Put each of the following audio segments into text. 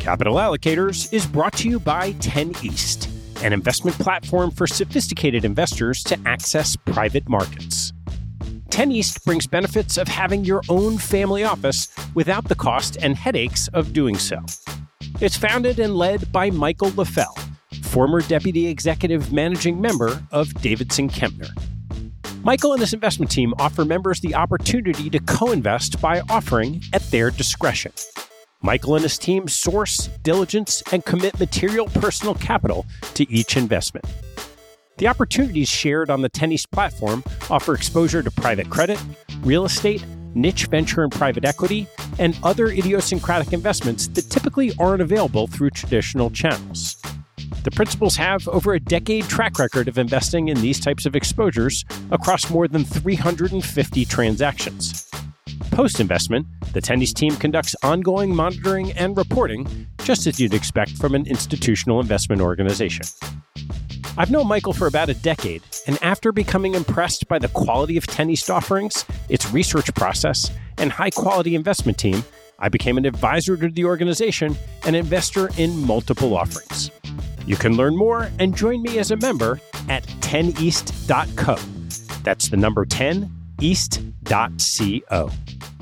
Capital Allocators is brought to you by 10 East, an investment platform for sophisticated investors to access private markets. 10 East brings benefits of having your own family office without the cost and headaches of doing so. It's founded and led by Michael LaFell, former Deputy Executive Managing Member of Davidson Kempner. Michael and his investment team offer members the opportunity to co-invest by offering at their discretion. Michael and his team source, diligence, and commit material personal capital to each investment. The opportunities shared on the 10 East platform offer exposure to private credit, real estate, niche venture and private equity, and other idiosyncratic investments that typically aren't available through traditional channels. The principals have over a decade track record of investing in these types of exposures across more than 350 transactions. Post-investment, the 10 East team conducts ongoing monitoring and reporting, just as you'd expect from an institutional investment organization. I've known Michael for about a decade, and after becoming impressed by the quality of 10 East offerings, its research process, and high-quality investment team, I became an advisor to the organization and investor in multiple offerings. You can learn more and join me as a member at 10east.co. That's the number 10, east.co.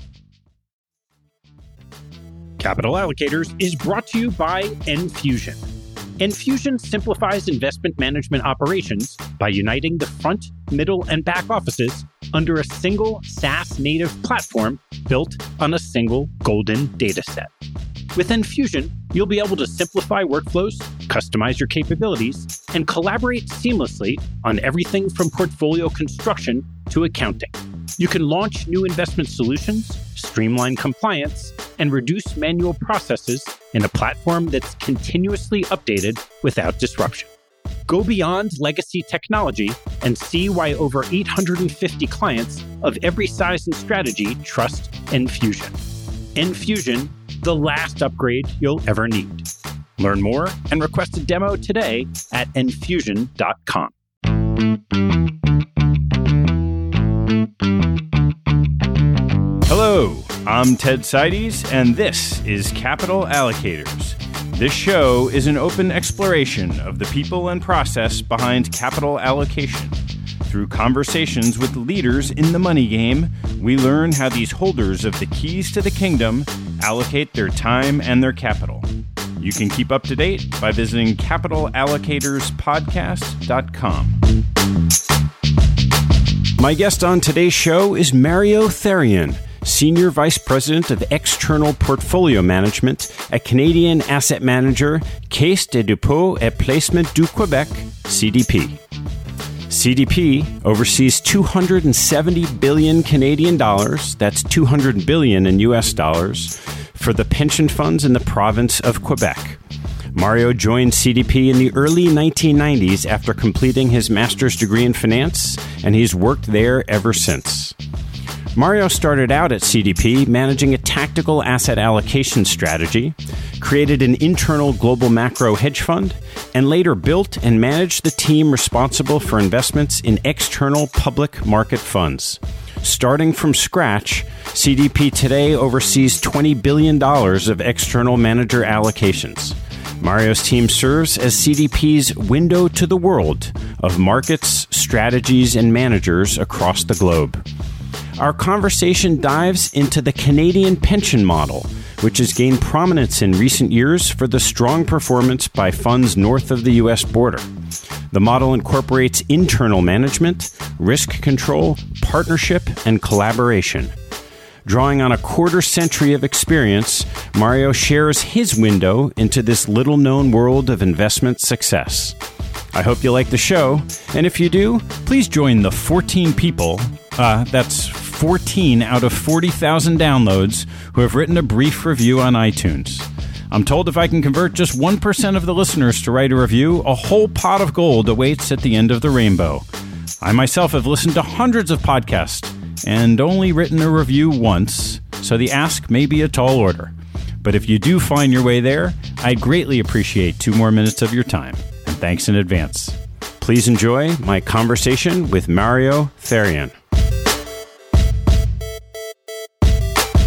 Capital Allocators is brought to you by Enfusion. Enfusion simplifies investment management operations by uniting the front, middle, and back offices under a single SaaS-native platform built on a single golden data set. With Enfusion, you'll be able to simplify workflows, customize your capabilities, and collaborate seamlessly on everything from portfolio construction to accounting. You can launch new investment solutions, streamline compliance, and reduce manual processes in a platform that's continuously updated without disruption. Go beyond legacy technology and see why over 850 clients of every size and strategy trust Enfusion. Enfusion, the last upgrade you'll ever need. Learn more and request a demo today at enfusion.com. Hello, I'm Ted Seides, and this is Capital Allocators. This show is an open exploration of the people and process behind capital allocation. Through conversations with leaders in the money game, we learn how these holders of the keys to the kingdom allocate their time and their capital. You can keep up to date by visiting capitalallocatorspodcast.com. My guest on today's show is Mario Therrien, Senior Vice President of External Portfolio Management at Canadian asset manager Caisse de dépôt et placement du Québec, CDP. CDP oversees 270 billion Canadian dollars, that's 200 billion in US dollars, for the pension funds in the province of Quebec. Mario joined CDP in the early 1990s after completing his master's degree in finance, and he's worked there ever since. Mario started out at CDP managing a tactical asset allocation strategy, created an internal global macro hedge fund, and later built and managed the team responsible for investments in external public market funds. Starting from scratch, CDP today oversees $20 billion of external manager allocations. Mario's team serves as CDP's window to the world of markets, strategies, and managers across the globe. Our conversation dives into the Canadian pension model, which has gained prominence in recent years for the strong performance by funds north of the U.S. border. The model incorporates internal management, risk control, partnership, and collaboration. Drawing on a quarter century of experience, Mario shares his window into this little-known world of investment success. I hope you like the show, and if you do, please join the 14 people, that's 14 out of 40,000 downloads, who have written a brief review on iTunes. I'm told if I can convert just 1% of the listeners to write a review, a whole pot of gold awaits at the end of the rainbow. I myself have listened to hundreds of podcasts and only written a review once, so the ask may be a tall order. But if you do find your way there, I'd greatly appreciate 2 more minutes of your time. And thanks in advance. Please enjoy my conversation with Mario Therrien.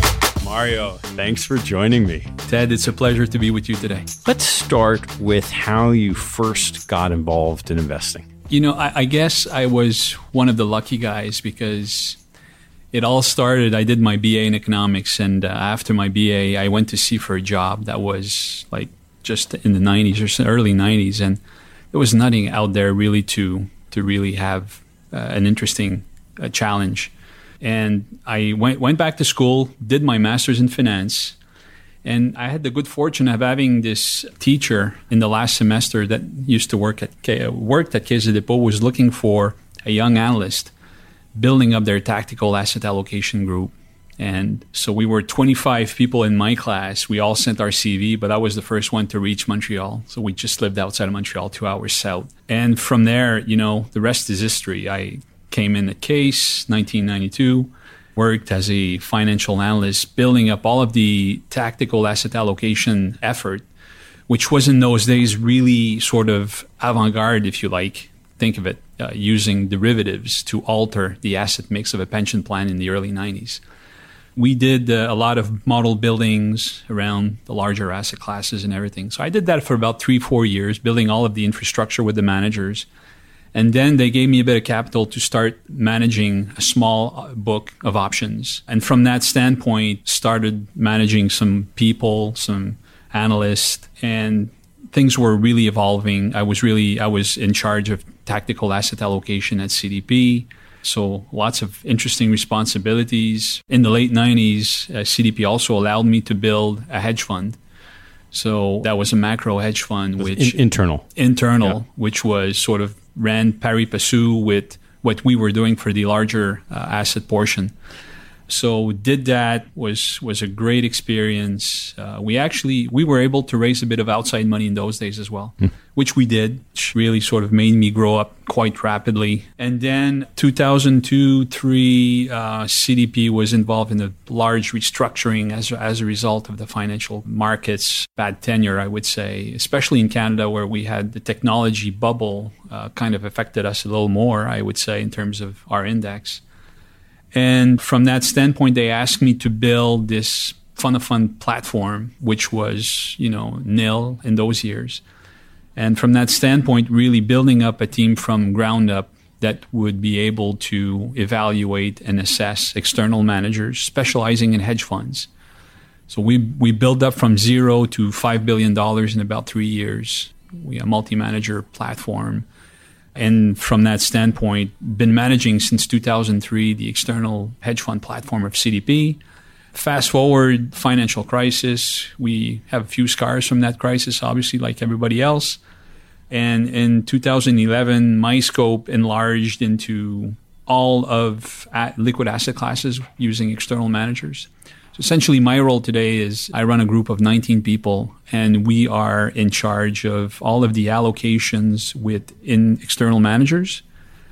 Mario, thanks for joining me. Ted, it's a pleasure to be with you today. Let's start with how you first got involved in investing. You know, I guess I was one of the lucky guys because it all started, I did my BA in economics, and after my BA, I went to sea for a job that was like just in the 90s or early 90s, and there was nothing out there really to really have an interesting challenge. And I went back to school, did my master's in finance, and I had the good fortune of having this teacher in the last semester that used to worked at Caisse de Dépôt, was looking for a young analyst building up their tactical asset allocation group. And so we were 25 people in my class. We all sent our CV, but I was the first one to reach Montreal. So we just lived outside of Montreal, 2 hours south. And from there, you know, the rest is history. I came in at Caisse, 1992, worked as a financial analyst, building up all of the tactical asset allocation effort, which was in those days really sort of avant-garde, if you like. Think of it, using derivatives to alter the asset mix of a pension plan in the early 90s. We did a lot of model buildings around the larger asset classes and everything. So I did that for about 3-4 years, building all of the infrastructure with the managers. And then they gave me a bit of capital to start managing a small book of options. And from that standpoint, started managing some people, some analysts, and things were really evolving. I was in charge of tactical asset allocation at CDP. So lots of interesting responsibilities. In the late 90s, CDP also allowed me to build a hedge fund. So that was a macro hedge fund, which internal, yeah. Which was sort of ran pari passu with what we were doing for the larger asset portion. So did that, was a great experience. We were able to raise a bit of outside money in those days as well, which we did, which really sort of made me grow up quite rapidly. And then 2002-03, CDP was involved in a large restructuring as a result of the financial markets bad tenure, I would say, especially in Canada, where we had the technology bubble kind of affected us a little more, I would say, in terms of our index. And from that standpoint, they asked me to build this fund-of-fund platform, which was, nil in those years. And from that standpoint, really building up a team from ground up that would be able to evaluate and assess external managers specializing in hedge funds. So we built up from zero to $5 billion in about 3 years. We are a multi-manager platform. And from that standpoint, been managing since 2003 the external hedge fund platform of CDP. Fast forward, financial crisis. We have a few scars from that crisis, obviously, like everybody else. And in 2011, my scope enlarged into all of liquid asset classes using external managers. So essentially, my role today is I run a group of 19 people, and we are in charge of all of the allocations within external managers,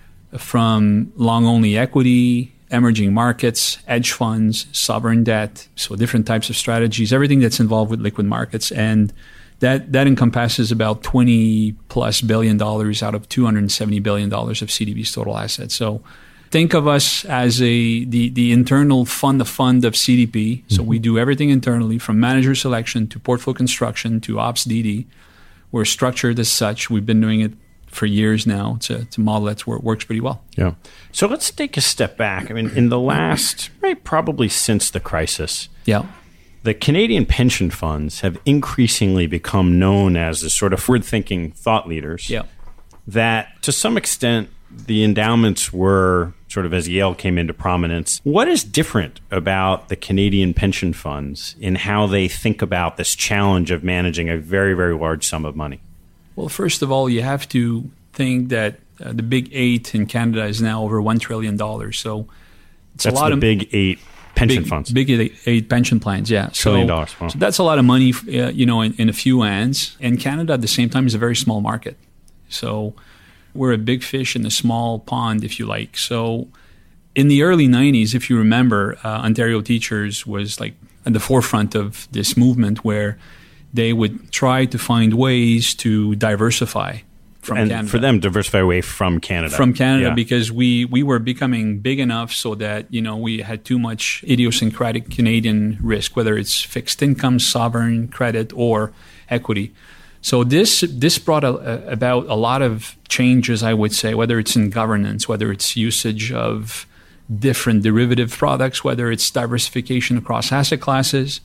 from long-only equity, emerging markets, hedge funds, sovereign debt, so different types of strategies, everything that's involved with liquid markets. And that encompasses about $20+ billion out of $270 billion of CDB's total assets. So think of us as the internal fund of CDP. So we do everything internally, from manager selection to portfolio construction to ops DD. We're structured as such. We've been doing it for years now. It's a model that works pretty well. Yeah. So let's take a step back. I mean, in the last, probably since the crisis, the Canadian pension funds have increasingly become known as the sort of forward-thinking thought leaders that, to some extent, the endowments were sort of as Yale came into prominence. What is different about the Canadian pension funds in how they think about this challenge of managing a very, very large sum of money? Well, first of all, you have to think that the Big Eight in Canada is now over $1 trillion. So it's a lot of Big Eight pension funds. Big Eight pension plans, yeah. $1 trillion. Wow. So that's a lot of money, in a few hands. And Canada, at the same time, is a very small market. So we're a big fish in a small pond, if you like. So in the early 90s, if you remember, Ontario Teachers was like at the forefront of this movement where they would try to find ways to diversify Canada. For them, diversify away from Canada. From Canada, because we were becoming big enough so that, we had too much idiosyncratic Canadian risk, whether it's fixed income, sovereign credit, or equity. So this brought about a lot of changes, I would say, whether it's in governance, whether it's usage of different derivative products, whether it's diversification across asset classes.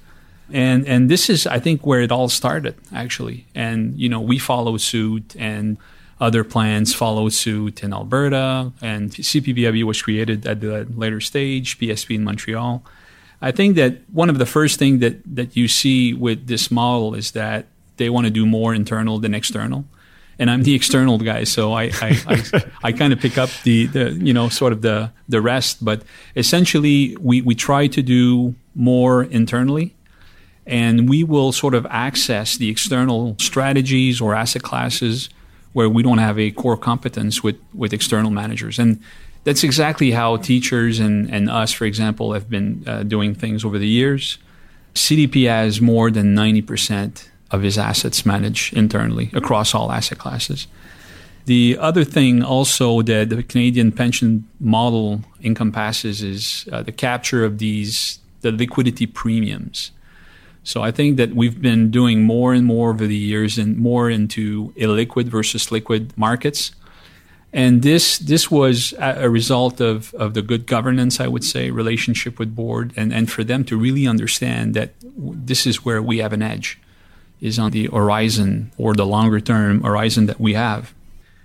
And this is, I think, where it all started, actually. And, we followed suit, and other plans followed suit in Alberta, and CPPIB was created at the later stage, PSP in Montreal. I think that one of the first things that you see with this model is that they want to do more internal than external. And I'm the external guy, so I kind of pick up the sort of the rest. But essentially, we try to do more internally, and we will sort of access the external strategies or asset classes where we don't have a core competence with external managers. And that's exactly how teachers and us, for example, have been doing things over the years. CDP has more than 90% of his assets managed internally across all asset classes. The other thing also that the Canadian pension model encompasses is the capture of the liquidity premiums. So I think that we've been doing more and more over the years and more into illiquid versus liquid markets. And this was a result of the good governance, I would say, relationship with board, and for them to really understand that this is where we have an edge, is on the horizon or the longer term horizon that we have.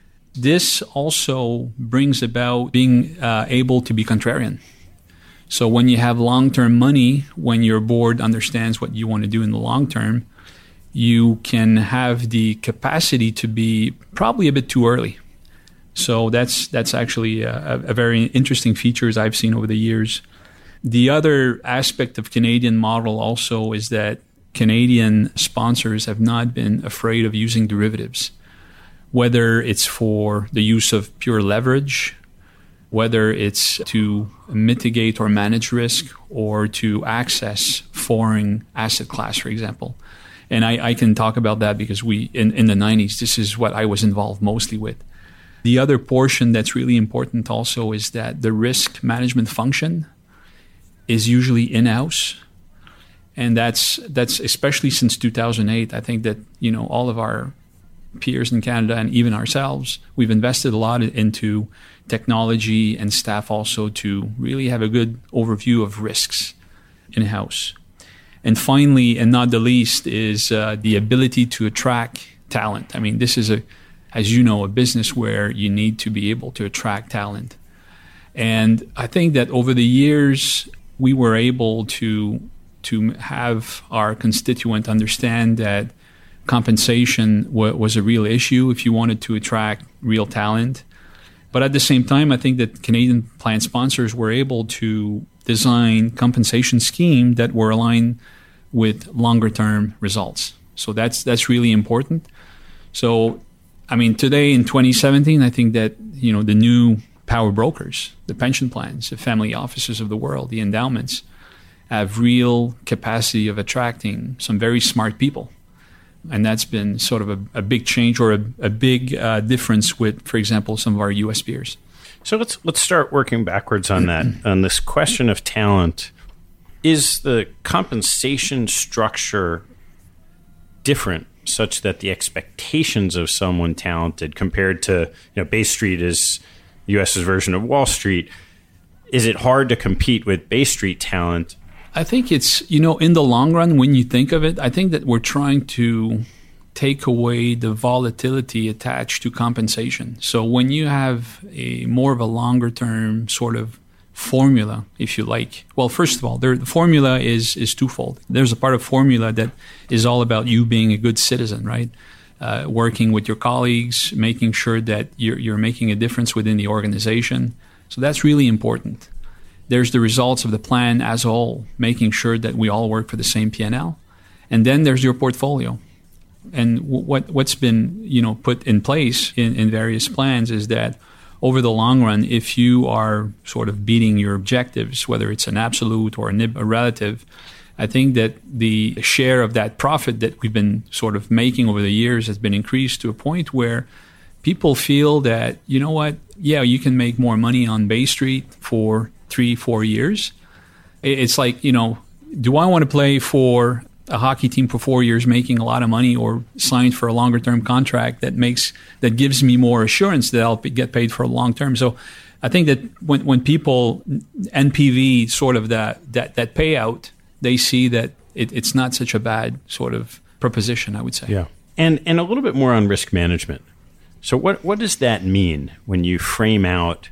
This also brings about being able to be contrarian. So when you have long-term money, when your board understands what you want to do in the long term, you can have the capacity to be probably a bit too early. So that's actually a very interesting features I've seen over the years. The other aspect of Canadian model also is that Canadian sponsors have not been afraid of using derivatives, whether it's for the use of pure leverage, whether it's to mitigate or manage risk, or to access foreign asset class, for example. And I can talk about that because in the 90s, this is what I was involved mostly with. The other portion that's really important also is that the risk management function is usually in-house. And that's especially since 2008. I think that, all of our peers in Canada and even ourselves, we've invested a lot into technology and staff also to really have a good overview of risks in-house. And finally, and not the least, is the ability to attract talent. I mean, this is as you know, a business where you need to be able to attract talent. And I think that over the years, we were able to have our constituent understand that compensation was a real issue if you wanted to attract real talent. But at the same time, I think that Canadian plan sponsors were able to design compensation scheme that were aligned with longer term results. So that's really important. So, I mean, today in 2017, I think that, the new power brokers, the pension plans, the family offices of the world, the endowments, have real capacity of attracting some very smart people. And that's been sort of a big change or a big difference with, for example, some of our U.S. peers. So let's start working backwards on that. On this question of talent, is the compensation structure different such that the expectations of someone talented compared to, Bay Street is U.S.'s version of Wall Street? Is it hard to compete with Bay Street talent? I think it's, in the long run, when you think of it, I think that we're trying to take away the volatility attached to compensation. So when you have a more of a longer term sort of formula, if you like, well, first of all, the formula is twofold. There's a part of formula that is all about you being a good citizen, right? Working with your colleagues, making sure that you're making a difference within the organization. So that's really important. There's the results of the plan as a whole, making sure that we all work for the same P&L. And then there's your portfolio. And what's been put in place in various plans is that over the long run, if you are sort of beating your objectives, whether it's an absolute or a relative, I think that the share of that profit that we've been sort of making over the years has been increased to a point where people feel that, you know what, yeah, you can make more money on Bay Street for 3-4 years. It's like, do I want to play for a hockey team for 4 years making a lot of money, or sign for a longer term contract that gives me more assurance that I'll get paid for a long term? So I think that when people NPV sort of that payout, they see that it's not such a bad sort of proposition, I would say. Yeah. And a little bit more on risk management. So what does that mean when you frame out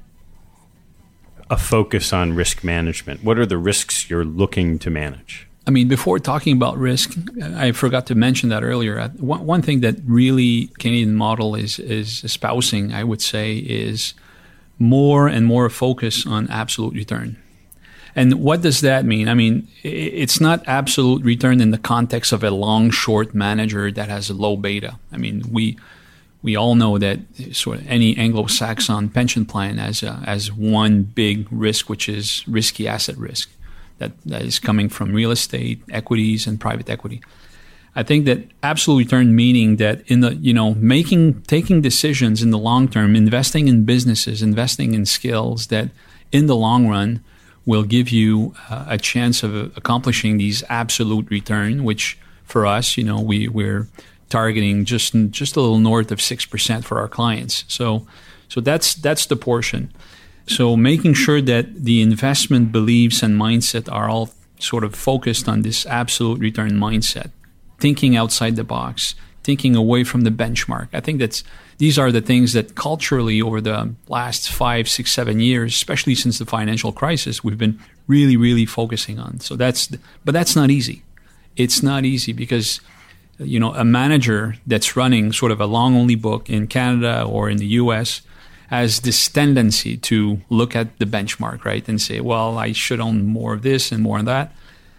a focus on risk management? What are the risks you're looking to manage? I mean, before talking about risk, I forgot to mention that earlier. One thing that really Canadian model is espousing, I would say, is more and more focus on absolute return. And what does that mean? I mean, it's not absolute return in the context of a long-short manager that has a low beta. I mean, we all know that sort of any Anglo-Saxon pension plan has one big risk, which is risky asset risk that is coming from real estate, equities, and private equity. I think that absolute return, meaning that in the taking decisions in the long term, investing in businesses, investing in skills that in the long run will give you a chance of accomplishing these absolute return, which for us, we're targeting just a little north of 6% for our clients. So that's the portion. So making sure that the investment beliefs and mindset are all sort of focused on this absolute return mindset, thinking outside the box, thinking away from the benchmark. I think these are the things that culturally over the last 5, 6, 7 years, especially since the financial crisis, we've been really, really focusing on. But that's not easy. It's not easy because a manager that's running sort of a long-only book in Canada or in the U.S. has this tendency to look at the benchmark, right, and say, well, I should own more of this and more of that.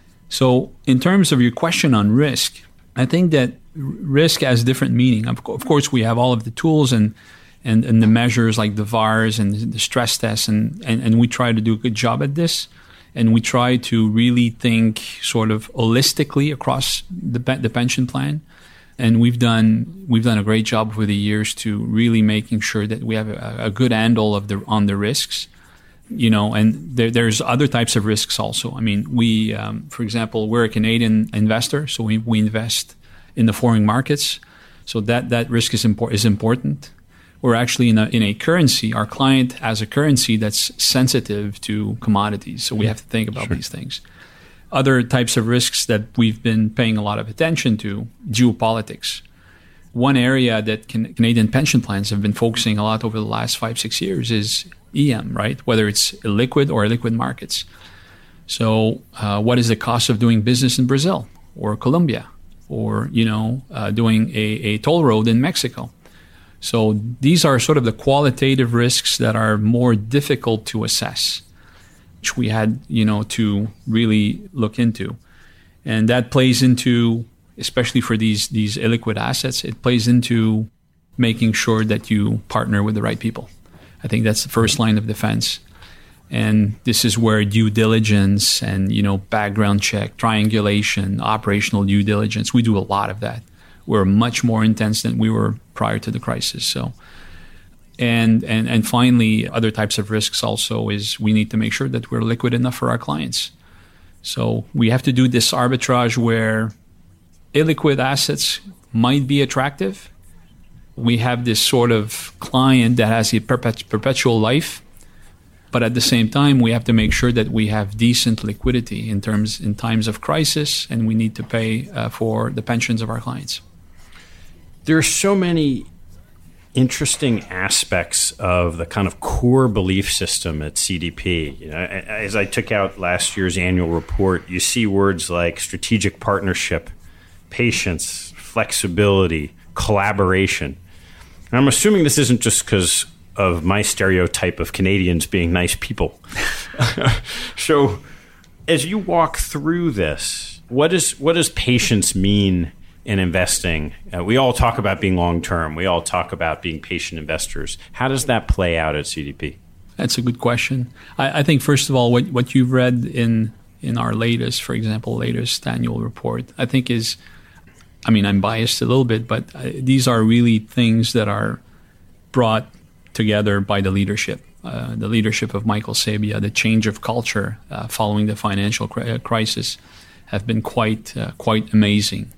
So in terms of your question on risk, I think that risk has different meaning. Of course, we have all of the tools and the measures like the VARs and the stress tests, and we try to do a good job at this. And we try to really think sort of holistically across the pension plan. And we've done a great job over the years to really making sure that we have a good handle on the risks. And there's other types of risks also. I mean, we, for example, we're a Canadian investor, so we invest in the foreign markets. So that risk is important. We're actually in a currency. Our client has a currency that's sensitive to commodities, so we have to think about these things. Other types of risks that we've been paying a lot of attention to, geopolitics. One area that Canadian pension plans have been focusing a lot over the last 5-6 years is EM, right? Whether it's illiquid or illiquid markets. So what is the cost of doing business in Brazil or Colombia or, doing a toll road in Mexico? So these are sort of the qualitative risks that are more difficult to assess, which we had, to really look into. And that plays into, especially for these illiquid assets, it plays into making sure that you partner with the right people. I think that's the first line of defense. And this is where due diligence and, background check, triangulation, operational due diligence, we do a lot of that. We're much more intense than we were prior to the crisis. So, and finally, other types of risks also is we need to make sure that we're liquid enough for our clients. So we have to do this arbitrage where illiquid assets might be attractive. We have this sort of client that has a perpetual life, but at the same time, we have to make sure that we have decent liquidity in times of crisis, and we need to pay for the pensions of our clients. There are so many interesting aspects of the kind of core belief system at CDP. As I took out last year's annual report, you see words like strategic partnership, patience, flexibility, collaboration. And I'm assuming this isn't just because of my stereotype of Canadians being nice people. So as you walk through this, what does patience mean in investing? We all talk about being long-term. We all talk about being patient investors. How does that play out at CDP? That's a good question. I think, first of all, what you've read in our latest annual report, I think I'm biased a little bit, but these are really things that are brought together by the leadership of Michael Sabia. The change of culture following the financial crisis have been quite amazing.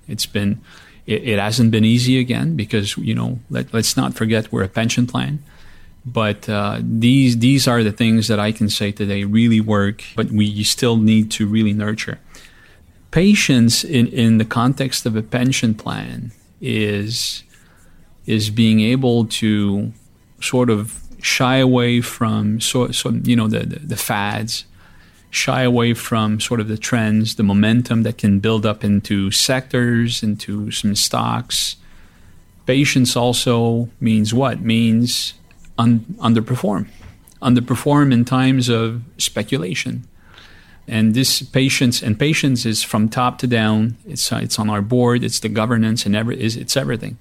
It hasn't been easy again because, let's not forget we're a pension plan. But these are the things that I can say today really work, but you still need to really nurture. Patience in the context of a pension plan is being able to sort of shy away from the fads, shy away from sort of the trends, the momentum that can build up into sectors, into some stocks. Patience also means what? Means underperform in times of speculation. And this patience is from top to down. It's on our board. It's the governance and it's everything.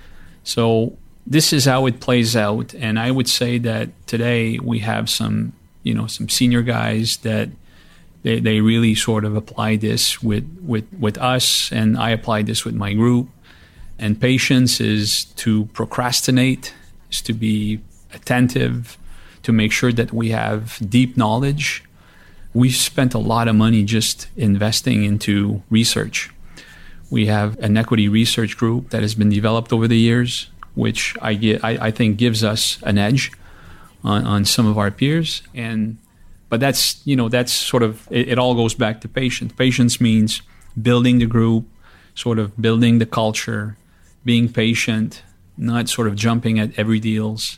So this is how it plays out. And I would say that today we have some senior guys that they really sort of apply this with us, and I apply this with my group. And patience is to procrastinate, is to be attentive, to make sure that we have deep knowledge. We've spent a lot of money just investing into research. We have an equity research group that has been developed over the years, which I think gives us an edge on some of our peers. But that's sort of, it all goes back to patience. Patience means building the group, sort of building the culture, being patient, not sort of jumping at every deals,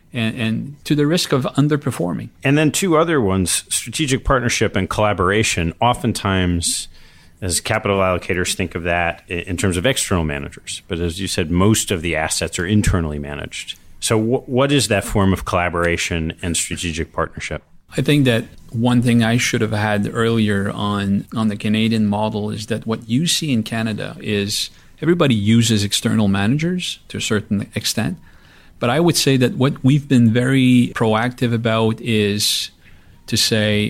and to the risk of underperforming. And then two other ones, strategic partnership and collaboration. Oftentimes, as capital allocators, think of that in terms of external managers. But as you said, most of the assets are internally managed. So what is that form of collaboration and strategic partnership? I think that one thing I should have had earlier on the Canadian model is that what you see in Canada is everybody uses external managers to a certain extent. But I would say that what we've been very proactive about is to say,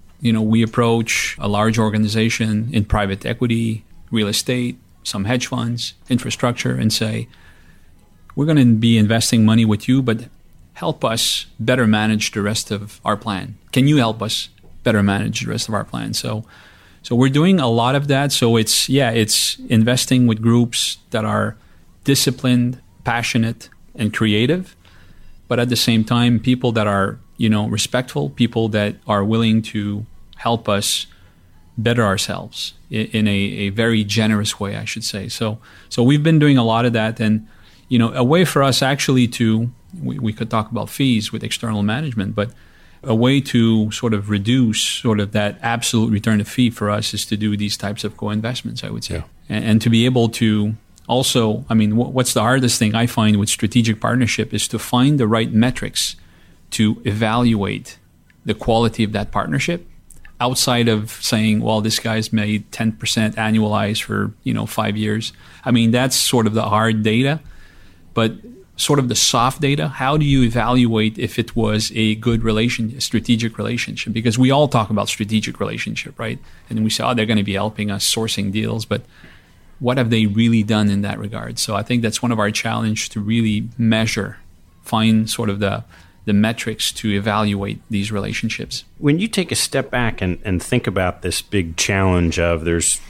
we approach a large organization in private equity, real estate, some hedge funds, infrastructure, and say, we're going to be investing money with you, but help us better manage the rest of our plan. Can you help us better manage the rest of our plan? So we're doing a lot of that. So it's investing with groups that are disciplined, passionate, and creative, but at the same time, people that are, respectful, people that are willing to help us better ourselves in a very generous way, I should say. So we've been doing a lot of that, and a way for us actually to, we could talk about fees with external management, but a way to sort of reduce sort of that absolute return of fee for us is to do these types of co-investments, I would say, and to be able to. Also, what's the hardest thing I find with strategic partnership is to find the right metrics to evaluate the quality of that partnership outside of saying, well, this guy's made 10% annualized for, 5 years. That's sort of the hard data, but sort of the soft data. How do you evaluate if it was a good strategic relationship? Because we all talk about strategic relationship, right? And we say, they're going to be helping us sourcing deals, but what have they really done in that regard? So I think that's one of our challenge to really measure, find sort of the metrics to evaluate these relationships. When you take a step back and think about this big challenge of there's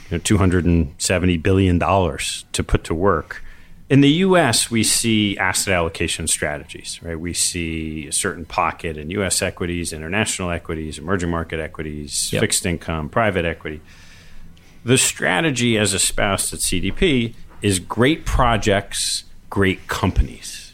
$270 billion to put to work, in the U.S., we see asset allocation strategies, right? We see a certain pocket in U.S. equities, international equities, emerging market equities, fixed income, private equity. The strategy as espoused at CDP is great projects, great companies,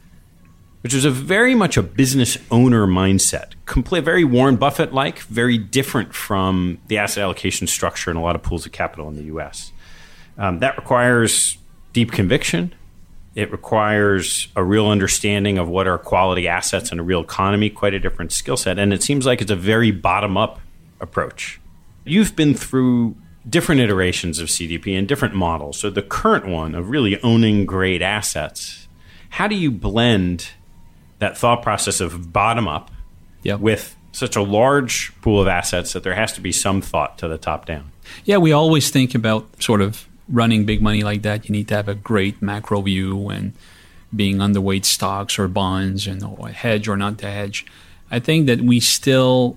which is very much a business owner mindset, very Warren Buffett-like, very different from the asset allocation structure in a lot of pools of capital in the U.S. That requires deep conviction. It requires a real understanding of what are quality assets in a real economy, quite a different skill set. And it seems like it's a very bottom-up approach. You've been through different iterations of CDP and different models. So the current one of really owning great assets, how do you blend that thought process of bottom-up with such a large pool of assets that there has to be some thought to the top-down? Yeah, we always think about sort of running big money like that. You need to have a great macro view and being underweight stocks or bonds and hedge or not to hedge. I think that we're still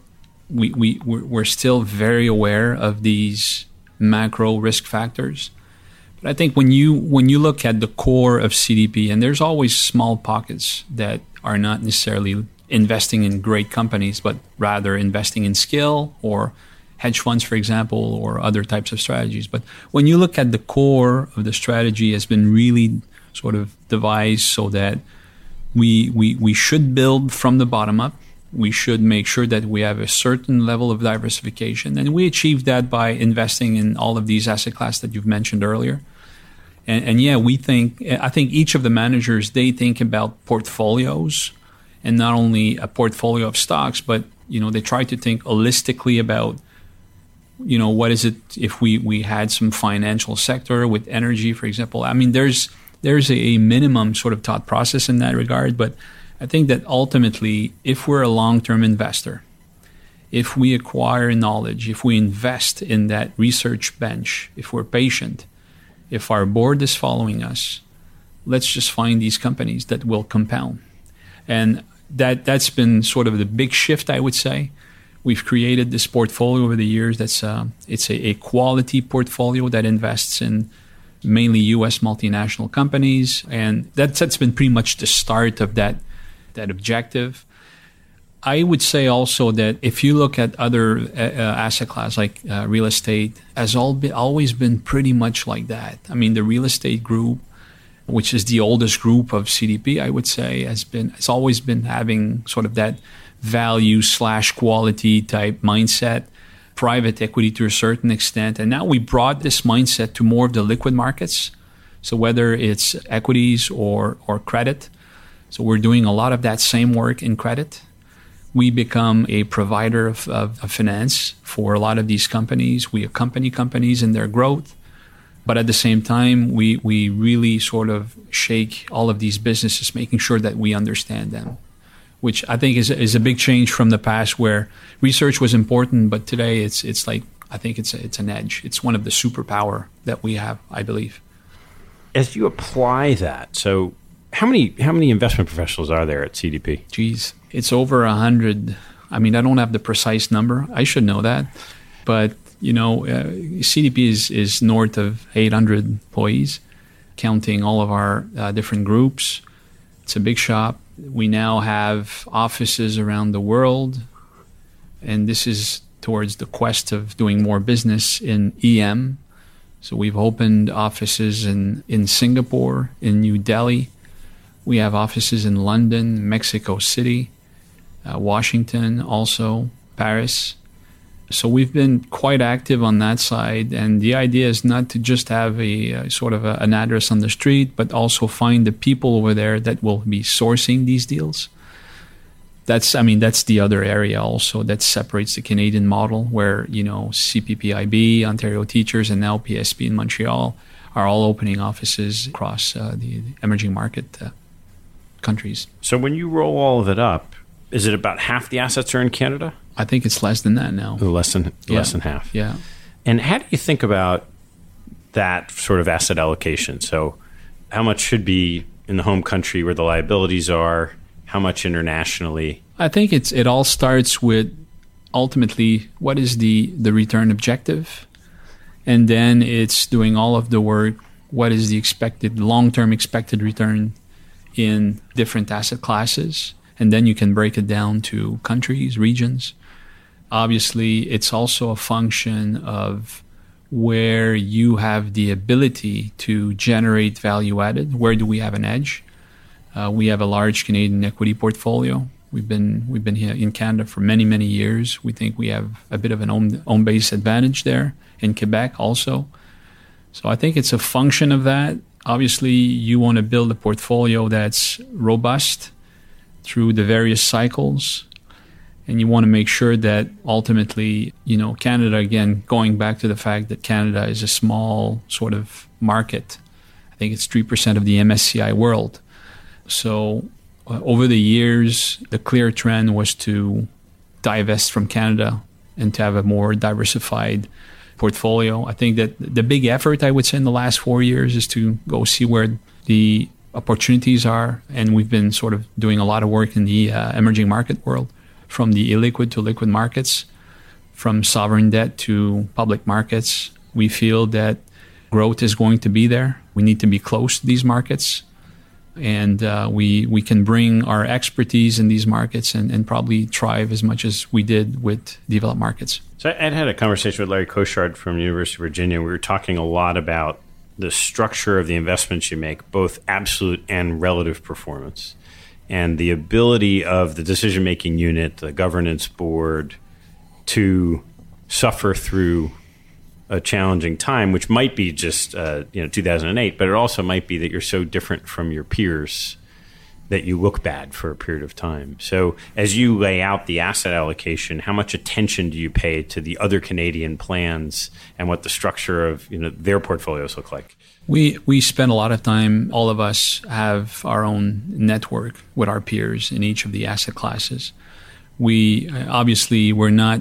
very aware of these macro risk factors. But I think when you look at the core of CDP, and there's always small pockets that are not necessarily investing in great companies, but rather investing in skill or hedge funds, for example, or other types of strategies. But when you look at the core of the strategy has been really sort of devised so that we should build from the bottom up. We should make sure that we have a certain level of diversification. And we achieve that by investing in all of these asset classes that you've mentioned earlier. And yeah, I think each of the managers, they think about portfolios and not only a portfolio of stocks, but, they try to think holistically about, what is it if we had some financial sector with energy, for example. I mean, there's a minimum sort of thought process in that regard, but I think that ultimately, if we're a long-term investor, if we acquire knowledge, if we invest in that research bench, if we're patient, if our board is following us, let's just find these companies that will compound. And that's been sort of the big shift, I would say. We've created this portfolio over the years it's a quality portfolio that invests in mainly U.S. multinational companies, and that's been pretty much the start of that objective. I would say also that if you look at other asset class like real estate, has always been pretty much like that. I mean, the real estate group, which is the oldest group of CDP, I would say, has always been having sort of that value/quality type mindset, private equity to a certain extent. And now we brought this mindset to more of the liquid markets. So whether it's equities or credit. So we're doing a lot of that same work in credit. We become a provider of finance for a lot of these companies. We accompany companies in their growth. But at the same time, we really sort of shake all of these businesses, making sure that we understand them, which I think is a big change from the past where research was important, but today it's like, I think it's an edge. It's one of the superpower that we have, I believe. As you apply that, so how many investment professionals are there at CDP? Geez, it's over 100. I mean, I don't have the precise number. I should know that. But, CDP is north of 800 employees, counting all of our different groups. It's a big shop. We now have offices around the world, and this is towards the quest of doing more business in EM. So we've opened offices in Singapore, in New Delhi. We have offices in London, Mexico City, Washington, also Paris. So we've been quite active on that side. And the idea is not to just have a sort of an address on the street, but also find the people over there that will be sourcing these deals. That's the other area also that separates the Canadian model where, CPPIB, Ontario Teachers, and now PSP in Montreal are all opening offices across the emerging market countries. So when you roll all of it up, is it about half the assets are in Canada? I think it's less than that now. Less than half. Yeah. And how do you think about that sort of asset allocation? So how much should be in the home country where the liabilities are? How much internationally? I think it all starts with ultimately what is the return objective? And then it's doing all of the work. What is the long-term expected return in different asset classes? And then you can break it down to countries, regions. Obviously, it's also a function of where you have the ability to generate value added. Where do we have an edge? We have a large Canadian equity portfolio. We've been here in Canada for many, many years. We think we have a bit of an home base advantage there in Quebec also. So I think it's a function of that. Obviously, you want to build a portfolio that's robust through the various cycles. And you want to make sure that ultimately, Canada, again, going back to the fact that Canada is a small sort of market. I think it's 3% of the MSCI world. So over the years, the clear trend was to divest from Canada and to have a more diversified portfolio. I think that the big effort, I would say, in the last 4 years is to go see where the opportunities are. And we've been sort of doing a lot of work in the emerging market world, from the illiquid to liquid markets, from sovereign debt to public markets. We feel that growth is going to be there. We need to be close to these markets. And we can bring our expertise in these markets and probably thrive as much as we did with developed markets. So I had a conversation with Larry Koshard from University of Virginia. We were talking a lot about the structure of the investments you make, both absolute and relative performance, and the ability of the decision-making unit, the governance board, to suffer through a challenging time, which might be just 2008, but it also might be that you're so different from your peers that you look bad for a period of time. So as you lay out the asset allocation, how much attention do you pay to the other Canadian plans and what the structure of their portfolios look like? We spend a lot of time. All of us have our own network with our peers in each of the asset classes. We obviously we're not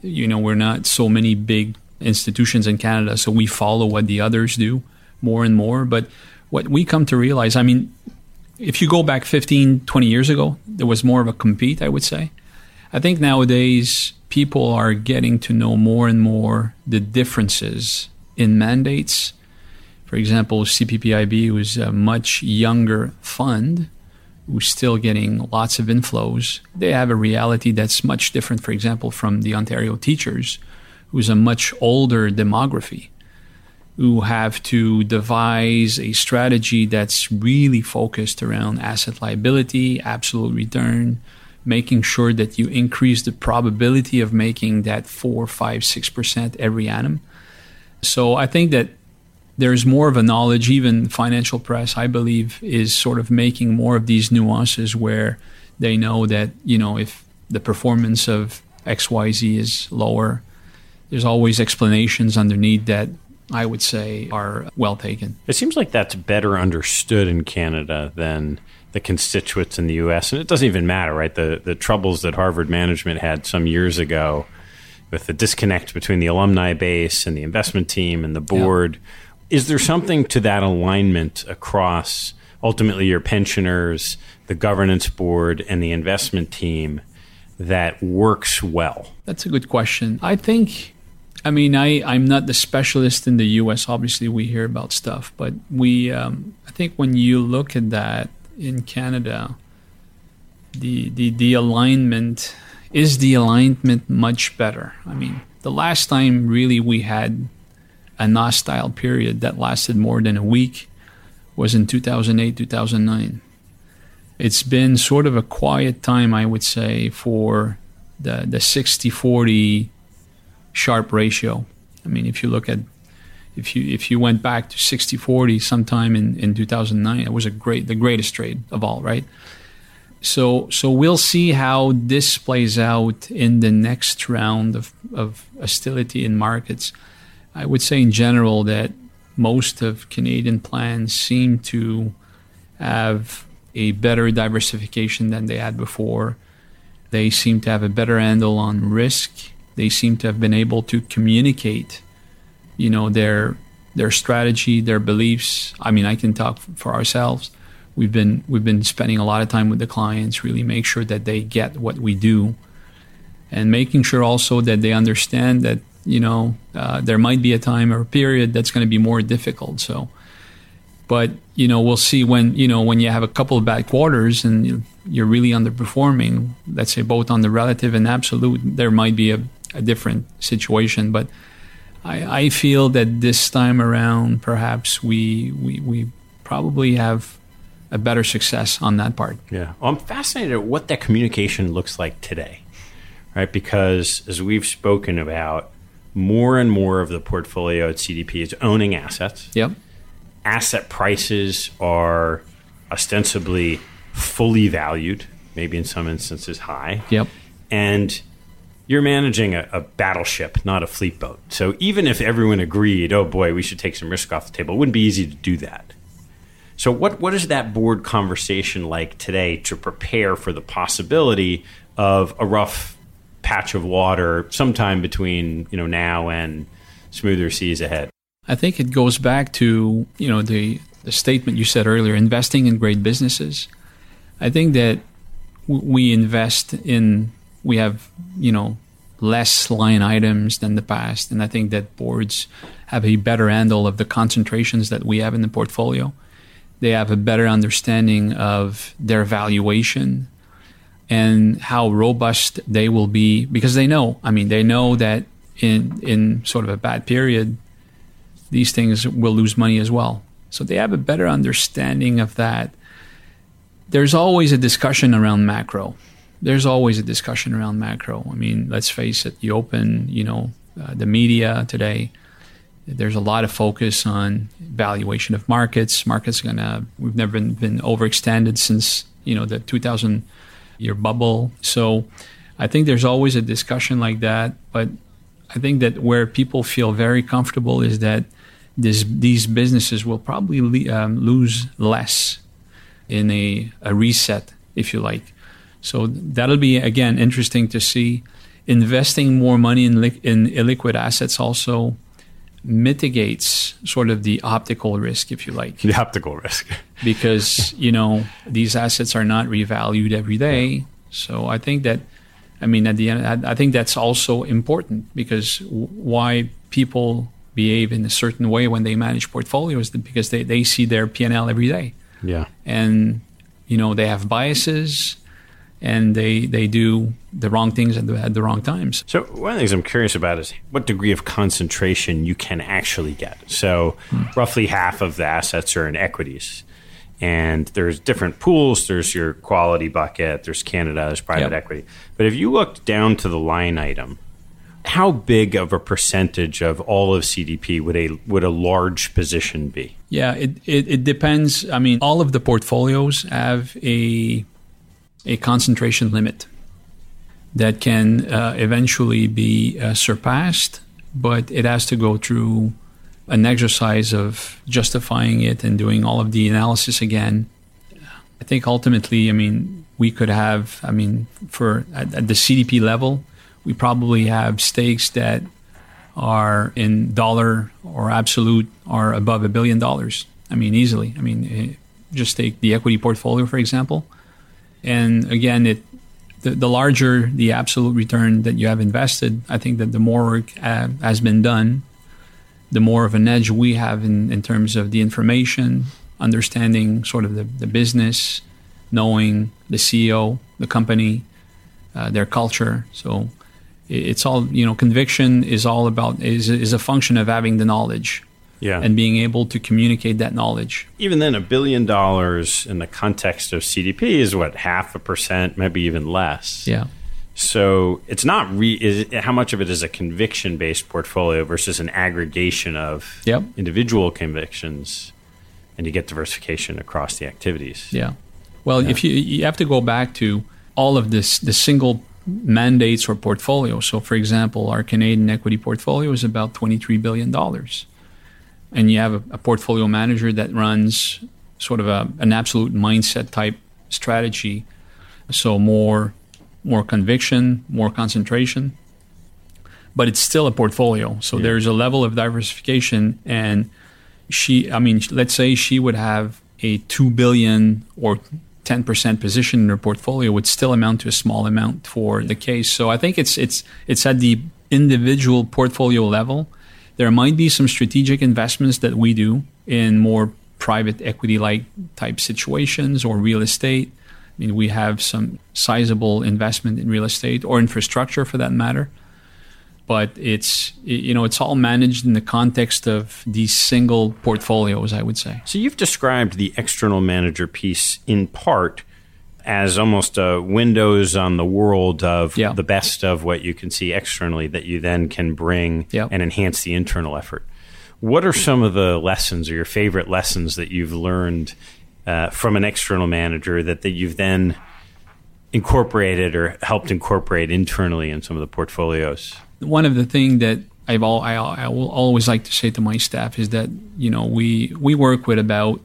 so many big institutions in Canada, so we follow what the others do more and more. But what we come to realize, if you go back 15, 20 years ago, there was more of a compete, I would say. I think nowadays people are getting to know more and more the differences in mandates. For example, CPPIB was a much younger fund who's still getting lots of inflows. They have a reality that's much different, for example, from the Ontario Teachers, who's a much older demography, who have to devise a strategy that's really focused around asset liability, absolute return, making sure that you increase the probability of making that 4, 5, 6% every annum. So I think that there's more of a knowledge. Even financial press, I believe, is sort of making more of these nuances where they know that, if the performance of XYZ is lower, there's always explanations underneath that I would say are well taken. It seems like that's better understood in Canada than the constituents in the U.S. And it doesn't even matter, right? The troubles that Harvard management had some years ago with the disconnect between the alumni base and the investment team and the board. Yeah. Is there something to that alignment across ultimately your pensioners, the governance board, and the investment team that works well? That's a good question. I think... I'm not the specialist in the U.S. Obviously, we hear about stuff, but I think when you look at that in Canada, the alignment much better. The last time really we had a hostile period that lasted more than a week was in 2008, 2009. It's been sort of a quiet time, I would say, for the 60-40 Sharpe ratio. If you look at, if you went back to 60-40 sometime in 2009, it was the greatest trade of all, right? So we'll see how this plays out in the next round of hostility in markets. I would say in general that most of Canadian plans seem to have a better diversification than they had before. They seem to have a better handle on risk. They seem to have been able to communicate, their strategy, their beliefs. I can talk for ourselves. We've been spending a lot of time with the clients, really make sure that they get what we do, and making sure also that they understand that there might be a time or a period that's going to be more difficult. So, but we'll see when you have a couple of bad quarters and you're really underperforming. Let's say both on the relative and absolute, there might be a different situation, but I feel that this time around, perhaps we probably have a better success on that part. Yeah, well, I'm fascinated at what that communication looks like today, right? Because as we've spoken about, more and more of the portfolio at CDP is owning assets. Yep. Asset prices are ostensibly fully valued, maybe in some instances high. Yep. And you're managing a battleship, not a fleet boat. So even if everyone agreed, oh boy, we should take some risk off the table, it wouldn't be easy to do that. So what is that board conversation like today to prepare for the possibility of a rough patch of water sometime between now and smoother seas ahead? I think it goes back to the the statement you said earlier, investing in great businesses. I think that we have, less line items than the past. And I think that boards have a better handle of the concentrations that we have in the portfolio. They have a better understanding of their valuation and how robust they will be, because they know that in sort of a bad period, these things will lose money as well. So they have a better understanding of that. There's always a discussion around macro. Let's face it, you open, the media today, there's a lot of focus on valuation of markets. We've never been overextended since, the 2000-year bubble. So I think there's always a discussion like that. But I think that where people feel very comfortable is that these businesses will probably lose less in a reset, if you like. So that'll be, again, interesting to see. Investing more money in illiquid assets also mitigates sort of the optical risk, if you like. The optical risk. Because, these assets are not revalued every day. So I think that, at the end, I think that's also important, because why people behave in a certain way when they manage portfolios, because they see their P&L every day. Yeah. And, they have biases, and they do the wrong things at the wrong times. So one of the things I'm curious about is what degree of concentration you can actually get. So roughly half of the assets are in equities. And there's different pools. There's your quality bucket. There's Canada. There's private equity. But if you looked down to the line item, how big of a percentage of all of CDP would a large position be? Yeah, it depends. All of the portfolios have a concentration limit that can eventually be surpassed, but it has to go through an exercise of justifying it and doing all of the analysis again. I think ultimately, we could have, at the CDP level, we probably have stakes that are in dollar or absolute are above $1 billion. Easily. Just take the equity portfolio, for example. And again, the larger the absolute return that you have invested, I think that the more work has been done, the more of an edge we have in terms of the information, understanding sort of the business, knowing the CEO, the company, their culture. So it's all, conviction is all about, is a function of having the knowledge. Yeah. And being able to communicate that knowledge. Even then, $1 billion in the context of CDP is 0.5%, maybe even less. Yeah. So it's not how much of it is a conviction-based portfolio versus an aggregation of individual convictions, and you get diversification across the activities. Yeah. Well, if you have to go back to all of the single mandates or portfolios. So, for example, our Canadian equity portfolio is about $23 billion. And you have a portfolio manager that runs sort of an absolute mindset type strategy. So more conviction, more concentration. But it's still a portfolio. So there's a level of diversification. And let's say she would have a $2 billion or 10% position in her portfolio would still amount to a small amount for the case. So I think it's at the individual portfolio level. There might be some strategic investments that we do in more private equity-like type situations or real estate. We have some sizable investment in real estate or infrastructure for that matter. But it's all managed in the context of these single portfolios, I would say. So you've described the external manager piece in part as almost a windows on the world of the best of what you can see externally that you then can bring and enhance the internal effort. What are some of the lessons or your favorite lessons that you've learned from an external manager that you've then incorporated or helped incorporate internally in some of the portfolios? One of the things that I will always like to say to my staff is that, we work with about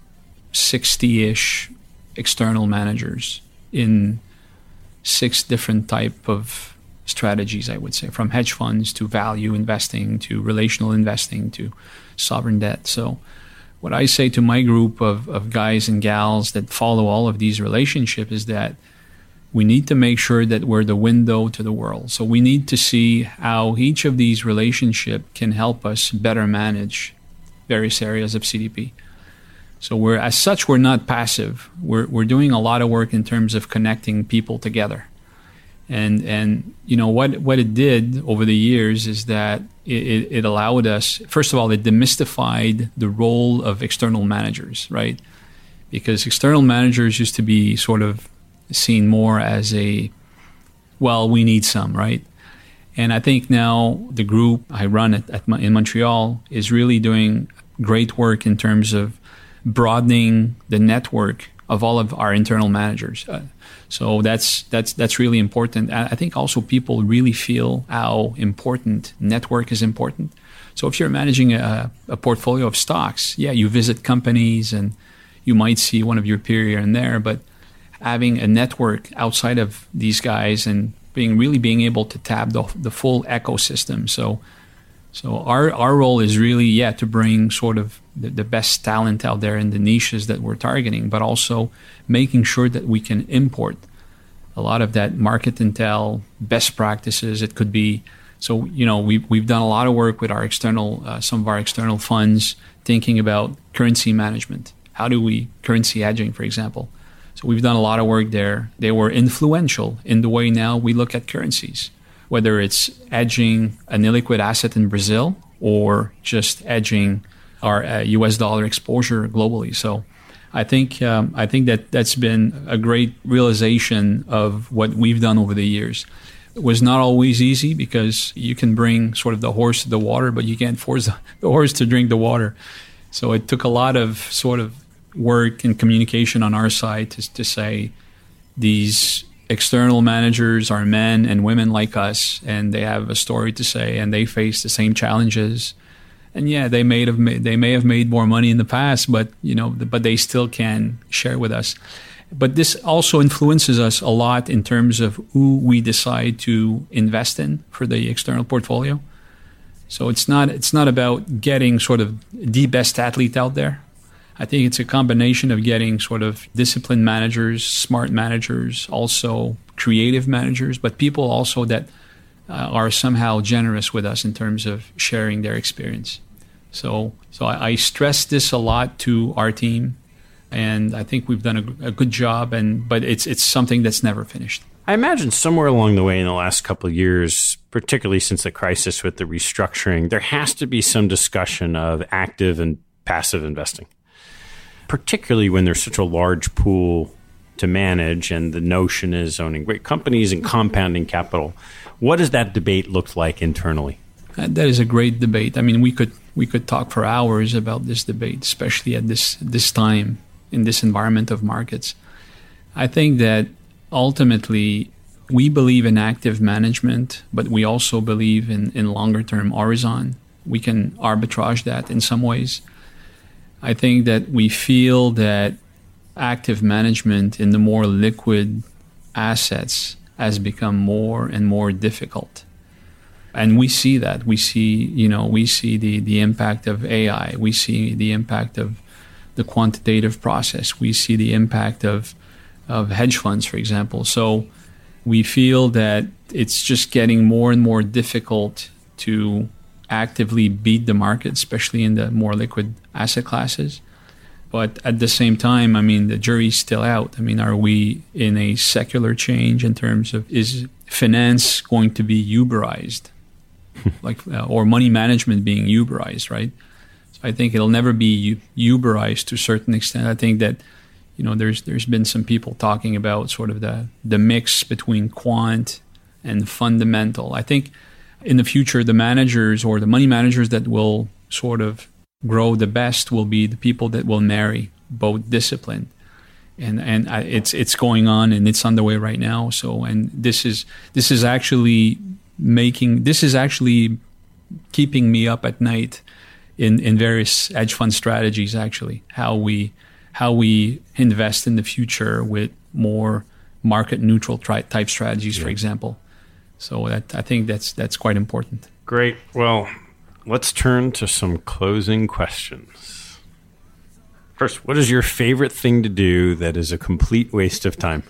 60-ish external managers in 6 different type of strategies, I would say, from hedge funds to value investing to relational investing to sovereign debt. So what I say to my group of guys and gals that follow all of these relationships is that we need to make sure that we're the window to the world. So we need to see how each of these relationships can help us better manage various areas of CDP. So we're not passive. We're doing a lot of work in terms of connecting people together. And you know what it did over the years is that it allowed us, first of all, it demystified the role of external managers, right? Because external managers used to be sort of seen more as we need some, right? And I think now the group I run in Montreal is really doing great work in terms of broadening the network of all of our internal managers. So that's really important. I think also people really feel how important network is important. So if you're managing a portfolio of stocks, yeah, you visit companies and you might see one of your peer here and there, but having a network outside of these guys and being able to tap the full ecosystem. So our role is really, to bring sort of the best talent out there in the niches that we're targeting, but also making sure that we can import a lot of that market intel, best practices. It could be, so, you know, we've done a lot of work with our some of our external funds, thinking about currency management. How do we currency hedging, for example? So we've done a lot of work there. They were influential in the way now we look at currencies, whether it's hedging an illiquid asset in Brazil or just hedging our US dollar exposure globally. So I think that's been a great realization of what we've done over the years. It was not always easy because you can bring sort of the horse to the water, but you can't force the horse to drink the water. So it took a lot of sort of work and communication on our side to say these external managers are men and women like us, and they have a story to say, and they face the same challenges. And yeah, they may have made more money in the past, but but they still can share with us. But this also influences us a lot in terms of who we decide to invest in for the external portfolio. So it's not about getting sort of the best athlete out there. I think it's a combination of getting sort of disciplined managers, smart managers, also creative managers, but people also that are somehow generous with us in terms of sharing their experience. So I stress this a lot to our team, and I think we've done a good job. But it's something that's never finished. I imagine somewhere along the way in the last couple of years, particularly since the crisis with the restructuring, there has to be some discussion of active and passive investing, particularly when there's such a large pool to manage and the notion is owning great companies and compounding capital. What does that debate look like internally? That is a great debate. I mean, we could talk for hours about this debate, especially at this time in this environment of markets. I think that ultimately we believe in active management, but we also believe in longer term horizon. We can arbitrage that in some ways. I think that we feel that active management in the more liquid assets has become more and more difficult. And we see that. We see the impact of AI. We see the impact of the quantitative process. We see the impact of hedge funds, for example. So we feel that it's just getting more and more difficult to actively beat the market, especially in the more liquid asset classes. But at the same time, I mean, the jury's still out. I mean, are we in a secular change in terms of, is finance going to be Uberized? Or money management being Uberized, right? So I think it'll never be Uberized to a certain extent. I think that, there's been some people talking about sort of the mix between quant and fundamental. I think in the future, the managers or the money managers that will sort of grow the best will be the people that will marry both discipline, and it's going on and it's underway right now. So, and this is actually keeping me up at night in various hedge fund strategies. Actually, how we invest in the future with more market neutral type strategies, for example. So I think that's quite important. Great. Well, let's turn to some closing questions. First, what is your favorite thing to do that is a complete waste of time?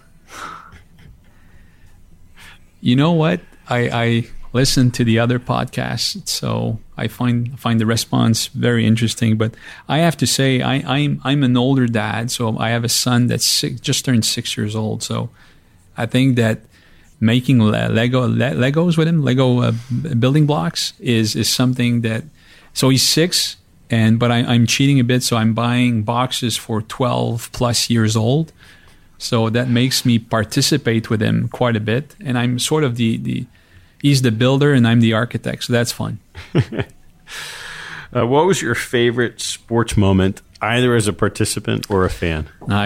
You know what? I listen to the other podcasts, so I find the response very interesting. But I have to say, I'm an older dad, so I have a son that's just turned 6 years old. So I think that making Legos with him, Lego building blocks, is something that. So he's 6, but I'm cheating a bit. So I'm buying boxes for 12 plus years old. So that makes me participate with him quite a bit, and I'm sort of he's the builder and I'm the architect. So that's fun. What was your favorite sports moment, either as a participant or a fan?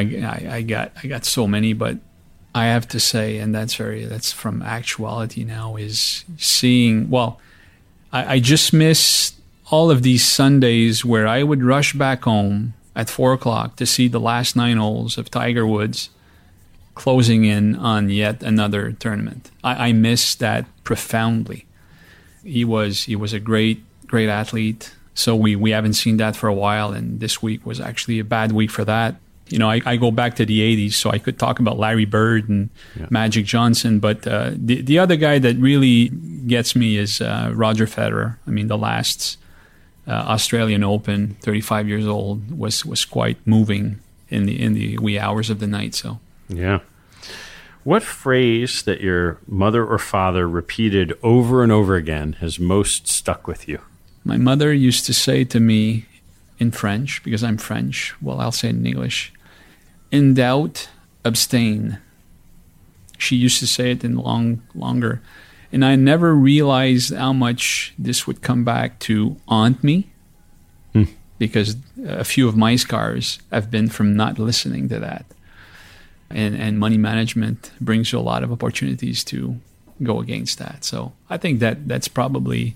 I got so many, but I have to say, and that's from actuality now, is seeing. Well, I just miss all of these Sundays where I would rush back home at 4:00 to see the last 9 holes of Tiger Woods closing in on yet another tournament. I miss that profoundly. He was a great athlete. So we haven't seen that for a while, and this week was actually a bad week for that. You know, I go back to the 80s, so I could talk about Larry Bird and Magic Johnson, but the other guy that really gets me is Roger Federer. I mean, the last Australian Open, 35 years old, was quite moving in the wee hours of the night. So. Yeah. What phrase that your mother or father repeated over and over again has most stuck with you? My mother used to say to me in French, because I'm French, well, I'll say it in English, in doubt, abstain. She used to say it in longer. And I never realized how much this would come back to haunt me, because a few of my scars have been from not listening to that. And money management brings you a lot of opportunities to go against that. So I think that's probably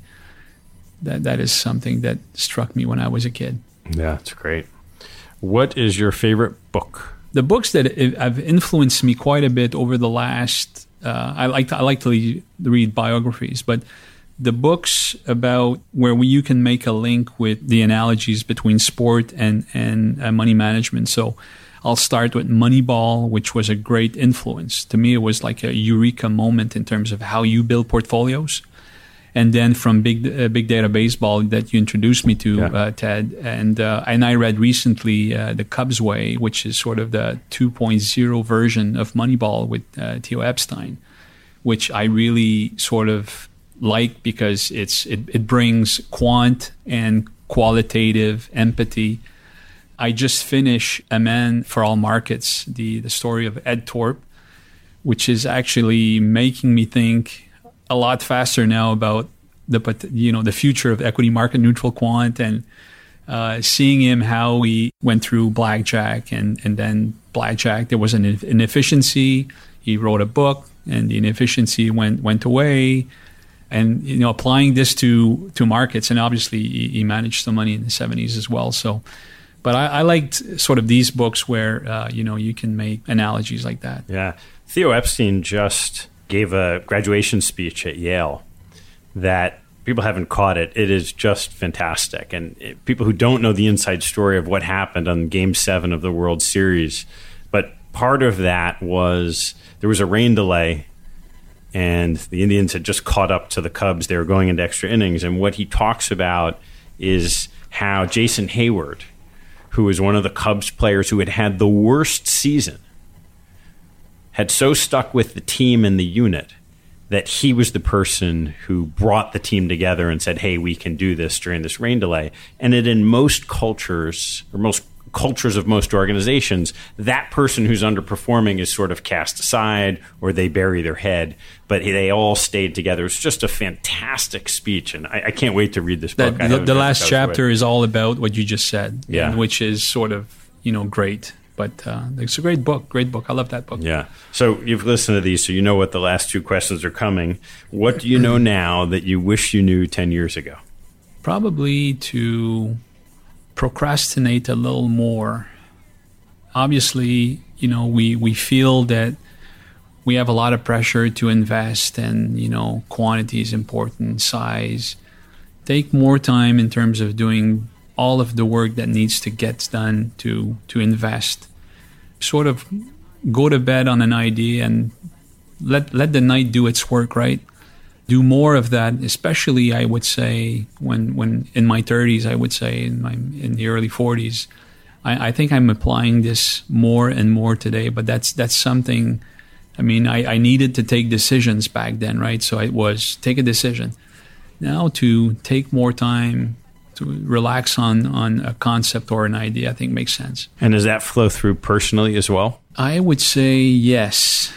that is something that struck me when I was a kid. Yeah, that's great. What is your favorite book? The books that have influenced me quite a bit over the last. I like to read biographies, but the books about where you can make a link with the analogies between sport and money management. So I'll start with Moneyball, which was a great influence. To me, it was like a eureka moment in terms of how you build portfolios. And then from Big Data Baseball that you introduced me to, Ted, and I read recently The Cubs Way, which is sort of the 2.0 version of Moneyball with Theo Epstein, which I really sort of like because it brings quant and qualitative empathy. I just finished A Man for All Markets, the story of Ed Thorpe, which is actually making me think a lot faster now about the future of equity market neutral quant, and seeing him how he went through blackjack and then blackjack. There was an inefficiency. He wrote a book, and the inefficiency went away. And applying this to markets, and obviously he managed some money in the 70s as well. So. But I liked sort of these books where, you can make analogies like that. Yeah. Theo Epstein just gave a graduation speech at Yale that people haven't caught it. It is just fantastic. And people who don't know the inside story of what happened on Game 7 of the World Series, but part of that was there was a rain delay, and the Indians had just caught up to the Cubs. They were going into extra innings. And what he talks about is how Jason Hayward, who was one of the Cubs players who had the worst season, had so stuck with the team and the unit that he was the person who brought the team together and said, hey, we can do this during this rain delay. And in most cultures, or most cultures of most organizations, that person who's underperforming is sort of cast aside, or they bury their head, but they all stayed together. It's just a fantastic speech, and I can't wait to read this book. The last chapter is all about what you just said, which is sort of great. But it's a great book. I love that book. Yeah. So you've listened to these, so you know what the last 2 questions are coming. What do you know now that you wish you knew 10 years ago? Probably to procrastinate a little more. Obviously, we feel that we have a lot of pressure to invest, and, quantity is important, size. Take more time in terms of doing all of the work that needs to get done to invest. Sort of go to bed on an idea and let the night do its work, right? Do more of that, especially I would say when in my 30s, I would say in the early 40s. I think I'm applying this more and more today, but that's something. I mean, I needed to take decisions back then, right? So it was take a decision. Now to take more time to relax on a concept or an idea, I think makes sense. And does that flow through personally as well? I would say yes.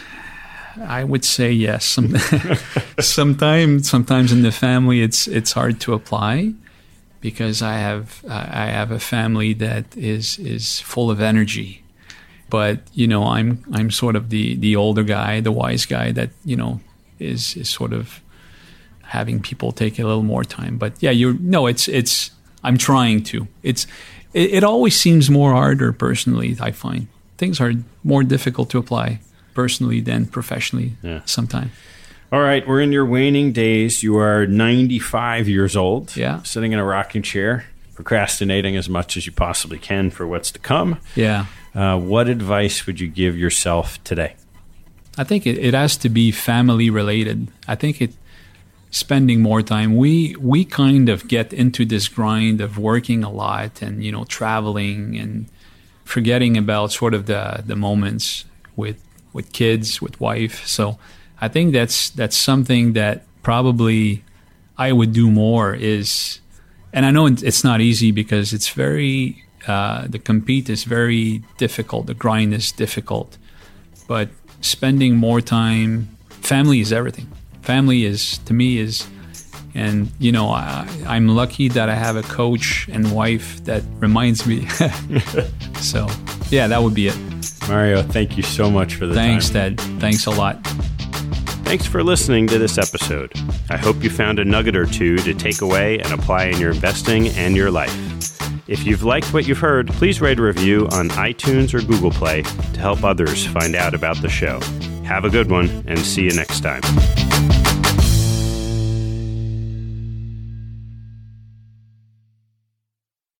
Sometimes in the family, it's hard to apply because I have a family that is full of energy. But I'm sort of the older guy, the wise guy that is sort of having people take a little more time. But yeah, it's I'm trying to. It always seems more harder personally. I find things are more difficult to apply personally than professionally sometimes. All right, we're in your waning days. You are 95 years old. Yeah. Sitting in a rocking chair, procrastinating as much as you possibly can for what's to come. Yeah. What advice would you give yourself today? I think it has to be family related. I think spending more time. We kind of get into this grind of working a lot and traveling and forgetting about sort of the moments with kids, with wife. So I think that's something that probably I would do more is, and I know it's not easy because it's very, the compete is very difficult. The grind is difficult, but spending more time, family is everything. Family is, to me, and I'm lucky that I have a coach and wife that reminds me. So yeah, that would be it. Mario, thank you so much for the time. Thanks, Ted. Thanks a lot. Thanks for listening to this episode. I hope you found a nugget or two to take away and apply in your investing and your life. If you've liked what you've heard, please write a review on iTunes or Google Play to help others find out about the show. Have a good one, and see you next time.